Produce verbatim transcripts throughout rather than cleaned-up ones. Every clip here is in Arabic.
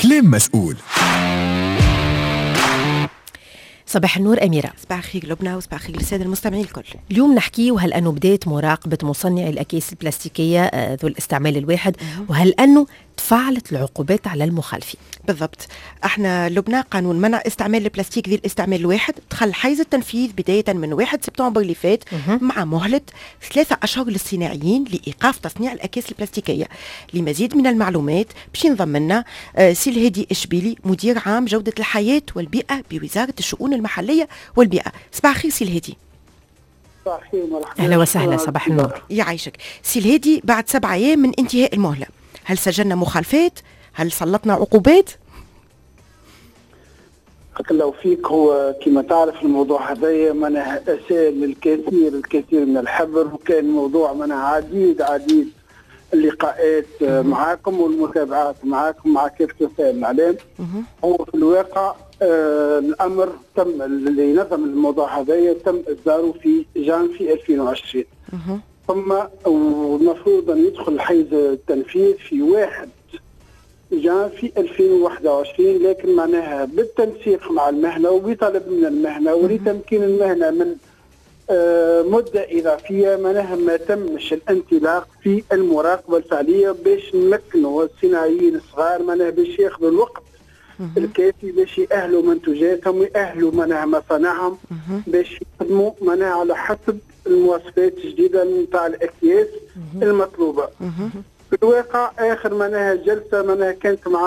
كلام مسؤول. صباح النور أميرة. صباح الخير لبنى وصباح الخير للسادة المستمعين الكل. اليوم نحكي وهل أنه بداية مراقبة مصنعي الأكياس البلاستيكية ذو الاستعمال الواحد، وهل أنه تفعلت العقوبات على المخالفين. بالضبط. احنا لبنى قانون منع استعمال البلاستيك ذي الاستعمال الواحد دخل حيز التنفيذ بداية من واحد سبتمبر اللي فات مع مهلة ثلاثة أشهر للصناعيين لإيقاف تصنيع الأكياس البلاستيكية. لمزيد من المعلومات باش ينضم لنا آه سي الهادي إشبيلي، مدير عام جودة الحياة والبيئة بوزارة الشؤون المحلية والبيئة. صباح الخير سي الهادي. صباح الخير مرحبا. أهلا وسهلا. صباح النور. يعيشك سي الهادي. بعد سبعة أيام من انتهاء المهلة، هل سجلنا مخالفات؟ هل سلطنا عقوبات؟ لو فيك هو كما تعرف الموضوع هذايا منها أسال للكثير الكثير من الحبر، وكان موضوع منها عديد عديد اللقاءات معاكم والمتابعات معاكم مع كافة وسائل الإعلام. هو في الواقع آه الأمر تم اللي نظم الموضوع هذايا تم إصداره في جان في ألفين وعشرين، ثم المفروض أن يدخل حيز التنفيذ في واحد جان في ألفين وواحد وعشرين، لكن معناها بالتنسيق مع المهنة وبطلب من المهنة ولتمكين المهنة من آه مدة إضافية معناها ما تمش الانطلاق في المراقبة الفعلية باش نمكنوا الصناعيين الصغار معناها باش ياخذوا الوقت الكافي باش يأهلوا منتوجاتهم ويأهلوا معناها مصانعهم باش يخدموا معناها على حسب المواصفات الجديدة نتاع الأكياس المطلوبة. في الواقع آخر معناها جلسة معناها كانت مع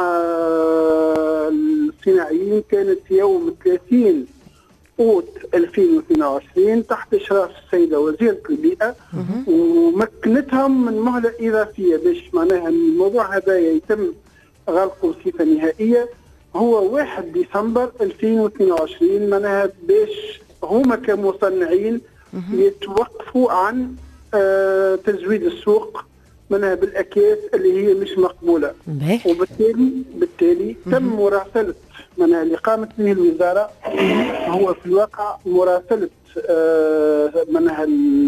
الصناعيين كانت يوم ثلاثين أوت ألفين واثنين وعشرين تحت إشراف السيدة وزيرة البيئة، ومكنتهم من مهلة إضافية باش معناها الموضوع هذا يتم غلقه بصفة نهائية هو واحد ديسمبر ألفين واثنين وعشرين، معناها باش هما كمصنعين يتوقفوا عن آه تزويد السوق منها بالأكياس اللي هي مش مقبولة. وبالتالي بالتالي تم مراسلة منها اللي قامت به الوزارة هو في الواقع مراسلة آه منها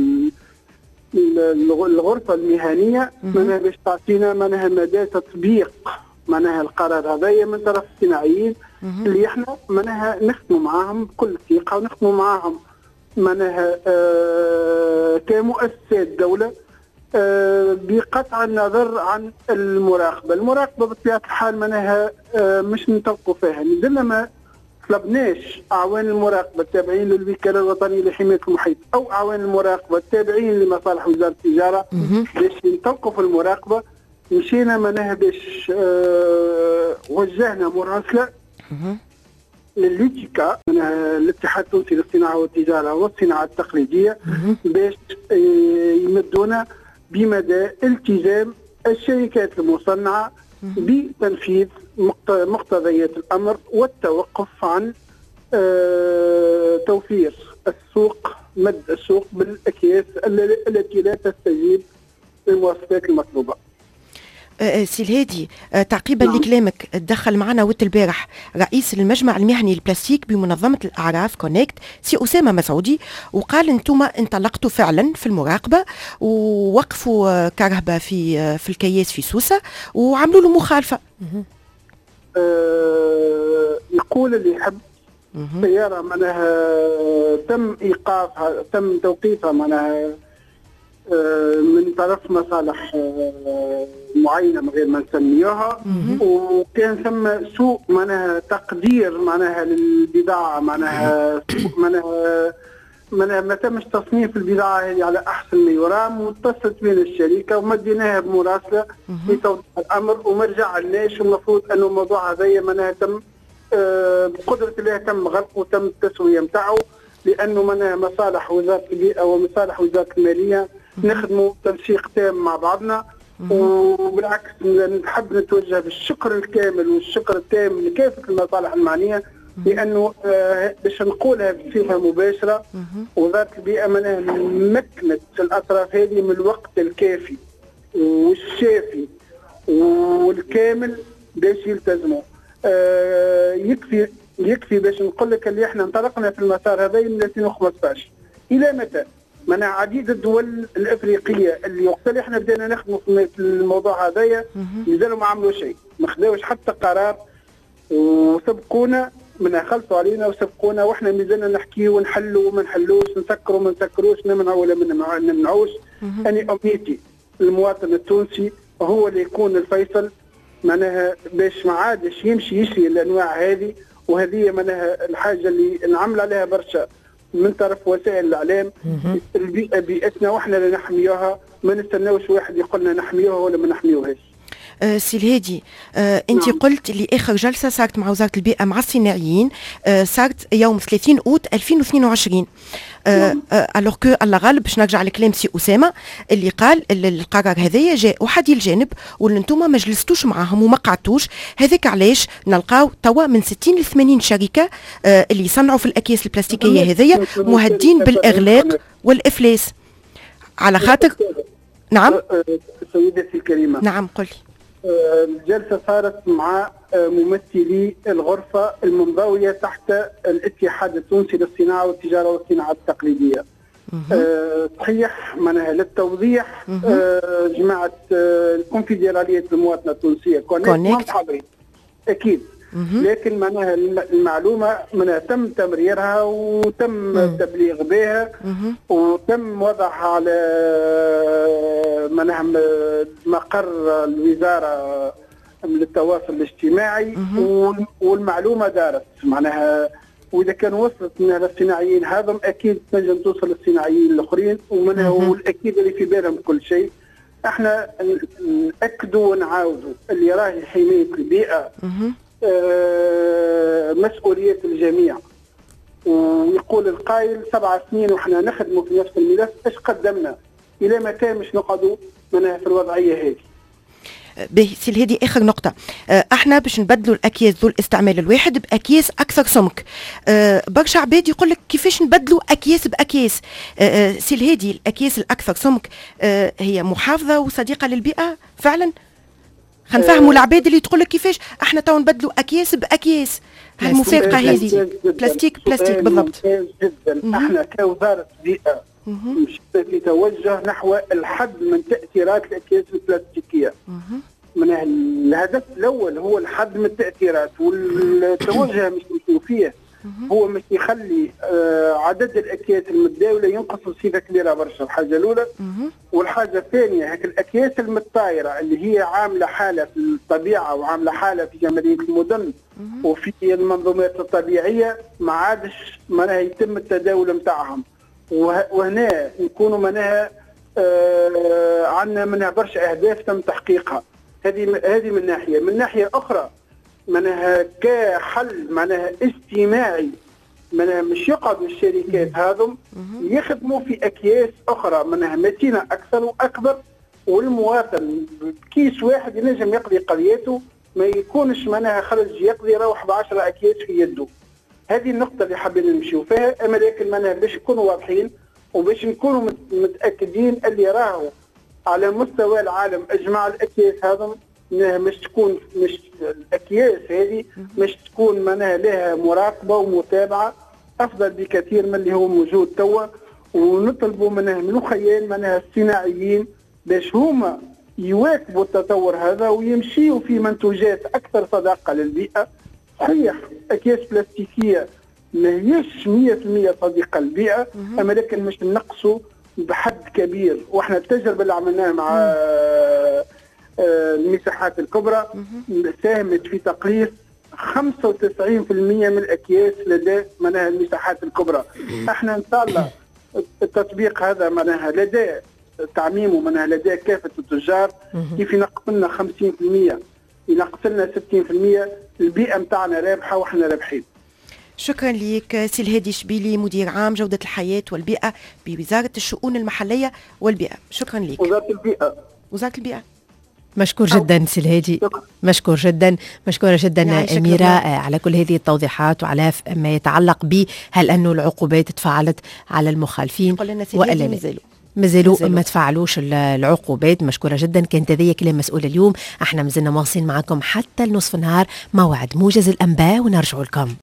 الغرفة المهنية منها باش تعطينا منها مدى تطبيق منها القرار هذايا من طرف الصناعيين اللي احنا منها نخدموا معاهم بكل ثقة ونخدموا معاهم منها آه كمؤسسات دولة آه بقطع النظر عن المراقبة. المراقبة بطبيعة الحال معناها آه مش نتوقفوا فيها، مازلنا ما طلبناش أعوان المراقبة التابعين للوكالة الوطنية لحماية المحيط أو أعوان المراقبة التابعين لمصالح وزارة التجارة باش نتوقفوا المراقبة. مشينا معناها باش آه وجهنا مراسلة للليتيكا الاتحاد التونسي للصناعة والتجارة والصناعة التقليدية باش يمدونا بمدى التزام الشركات المصنعة بتنفيذ مقتضيات الأمر والتوقف عن توفير السوق مد السوق بالأكياس التي لا تستجيب للمواصفات المطلوبة. أه سي الهادي، أه تعقيبا نعم. لكلامك تدخل معنا وقت البارح رئيس المجمع المهني للبلاستيك بمنظمة الأعراف كونكت سي أسامة مسعودي، وقال انتم انطلقتوا فعلا في المراقبة ووقفوا كرهبة في في الكياس في سوسة وعملوا له مخالفة. أه يقول اللي يحب سيارة معناها تم إيقافها تم توقيفها معناها من طرف مصالح معينة من غير ما نسميوها، وكان ثم سوء معناها تقدير معناها للبضاعة معناها سوء معناها معناها ما تمش تصنيف البضاعة هذه على أحسن ما يرام، واتصلت بين الشركة ومديناها بمراسلة لتوضيح الأمر وما رجعناش. المفروض أنه الموضوع هذايا معناها تم بقدرة الله تم غلقه وتم التسوية متاعه، لأنه معناها مصالح وزارة البيئة ومصالح وزارة المالية نخدموا تنسيق تام مع بعضنا. وبالعكس نحب نتوجه بالشكر الكامل والشكر التام لكافة المصالح المعنية، لأنه آه باش نقولها بصفة مباشرة وزارة البيئة معناها مكنت الأطراف هذه من الوقت الكافي والشافي والكامل باش يلتزموا. آه يكفي يكفي باش نقول لك اللي احنا انطلقنا في المسار هذا من ألفين وخمسطاش إلى متى؟ منع عديد الدول الافريقيه اللي وقت احنا بدينا نخدموا في الموضوع هذايا مازالوا ما عملوا شيء، ما خداوش حتى قرار وسبقونا من خلصوا علينا وسبقونا، واحنا مازلنا نحكي ونحلوا وما نحلوش، نسكروا وما نسكروش، نمنعوا ولا ما نمنعوش. أنا أمنيتي المواطن التونسي هو اللي يكون الفيصل، معناها باش ما عادش يمشي يشري الأنواع هذه. وهذه معناها الحاجة اللي نعمل عليها برشا من طرف وسائل الإعلام. البيئة بيئتنا واحنا اللي نحميوها، ما نستناوش واحد يقول لنا نحميوها ولا ما نحميوهاش. أه سي الهادي، أه انت نعم. قلت اللي اخر جلسه صارت مع وزاره البيئه مع الصناعيين أه صارت يوم ثلاثين اوت ألفين واثنين وعشرين. الوغ كو الله غالب باش نرجع لكلام سي اسامه اللي قال القرار هذايا جاء وحدي الجانب واللي انتم ما جلستوش معاهم وما قعدتوش. هذاك علاش نلقاو توا من ستين ل ثمانين شركه أه اللي يصنعوا في الاكياس البلاستيكيه هذيا مهددين بالاغلاق والافلاس على خاطر. نعم سيدتي الكريمه. نعم قل. الجلسة صارت مع ممثلي الغرفة المنضوية تحت الاتحاد التونسي للصناعة والتجارة والصناعة التقليدية. أه صحيح معناها للتوضيح أه جماعة الكونفدرالية المواطنة التونسية كونكت حاضرين أكيد، لكن معناها المعلومة معناها تم تمريرها وتم التبليغ بها وتم وضعها على معناها مقر الوزارة للتواصل الاجتماعي، والمعلومة دارت معناها. وإذا كان وصلت من الصناعيين هذم أكيد تنجم توصل للصناعيين الآخرين، ومنها والأكيد اللي في بالهم كل شيء. احنا نأكدوا ونعاودوا اللي راهي حماية البيئة آه مسؤولية الجميع. ويقول القائل سبع سنين وإحنا نخدموا في نفس الملف، إيش قدمنا؟ إلى متى مش نقعدوا منها في الوضعية هذه؟ به سي الهادي اخر نقطه، أه احنا باش نبدلوا الاكياس ذو الاستعمال الواحد باكياس اكثر سمك. أه برشا عباد يقول لك كيفاش نبدلوا اكياس باكياس. أه سي الهادي الاكياس الاكثر سمك أه هي محافظه وصديقه للبيئه فعلا؟ خلينا نفهموا العباد اللي تقول لك كيفاش احنا تو نبدلوا اكياس باكياس. هالمفارقه هذه بلاستيك بلاستيك بالضبط جدا. احنا كوزاره بيئه مش في توجه نحو الحد من تاثيرات الاكياس البلاستيكيه. من الهدف الاول هو الحد من التاثيرات، والتوجه مش نشوف فيه هو مش يخلي عدد الاكياس المتداوله ينقص بصفه كبيره برشا. الحاجه الاولى. والحاجه الثانيه هيك الاكياس المتطايره اللي هي عامله حاله في الطبيعه وعامله حاله في جماليه المدن وفي المنظومات الطبيعيه ما عادش معناها يتم التداول نتاعهم. وهنا نكونوا معناها آه عندنا منها برشا اهداف تم تحقيقها. هذه هذه من ناحيه. من ناحيه اخرى معناها كحل معناها اجتماعي، معناها مش يقعدوا الشركات هذم يخدموا في اكياس اخرى معناها متينه اكثر واكبر، والمواطن بكيس واحد ينجم يقضي قضيته، ما يكونش معناها خرج يقضي يروح بعشرة اكياس في يده. هذه النقطة اللي حابين نمشيو فيها. أما لكن معناها باش نكونوا واضحين وباش نكونوا متأكدين اللي راهو على مستوى العالم أجمع الأكياس هذا مش تكون مش الأكياس هذه مش تكون معناها لها مراقبة ومتابعة أفضل بكثير من اللي هو موجود توا. ونطلبوا منها من الخيال معناها الصناعيين باش هما يواكبوا التطور هذا ويمشيوا في منتوجات أكثر صداقة للبيئة. صحيح أكياس بلاستيكية ما هيش مية في المية صديقة للبيئة، أما لكن مش نقصوا بحد كبير. وإحنا التجربة اللي عملناها مع المساحات الكبرى ساهمت في تقليص خمسة وتسعين بالمئة من الأكياس لدى معناها المساحات الكبرى. إحنا إن شاء الله التطبيق هذا معناها لدى تعميمه معناها لدى كافة التجار كيف ينقص لنا خمسين بالمئة ينقص لنا ستين بالمئة. البيئة متاعنا رابحة وإحنا رابحين. شكرا لك سي الهادي شبيلي مدير عام جودة الحياة والبيئة بوزارة الشؤون المحلية والبيئة. شكرا لك. وزارة البيئة. وزارة البيئة. مشكور جدا سي الهادي، مشكور جدا، مشكورة جدا أميرة على كل هذه التوضيحات وعلى ما يتعلق بهل أنه العقوبات تفعلت على المخالفين وإلا لا. مازالوا ما تفعلوش العقوبات. مشكورة جدا. كانت هذه كلام مسؤول اليوم. احنا مازلنا مواصلين معكم حتى النصف النهار، موعد موجز الأنباء ونرجع لكم.